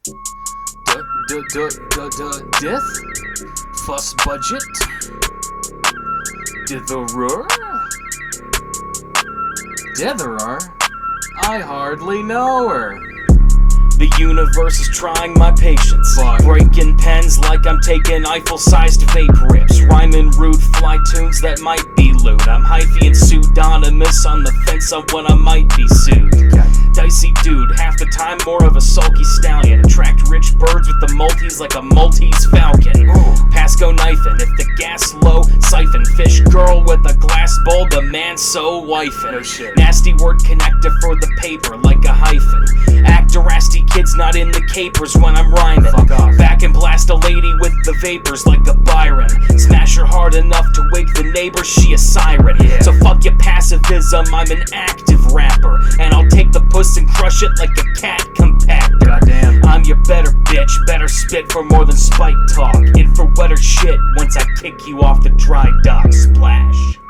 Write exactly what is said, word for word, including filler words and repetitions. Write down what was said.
D d d d d Death? Fuss budget? Ditherer? Ditherer? I hardly know her. The universe is trying my patience. Fuck. Breaking pens like I'm taking Eiffel-sized vape rips. Rhyming rude fly tunes that might be lewd. I'm hyphy and pseudonymous on the fence of when I might be sued. Dicey dude, half the time more of a sulky stallion. Attract rich birds with the multis like a Maltese falcon. Pasco knifing, if the gas low, siphon. Fish girl with a glass bowl, the man so wifing. No shit. Nasty word connector for the paper like a hyphen. Act a rasty kids not in the capers when I'm rhyming. Fuck off. Back and blast a lady with the vapors like a Byron. Smash her hard enough to wake the neighbors, she a siren. Yeah. So fuck your passivism, I'm an active rapper. And I'll take the puss and crush it like a cat compactor. Goddamn. I'm your better bitch, better spit for more than spite talk. In for wetter shit once I kick you off the dry dock. Splash.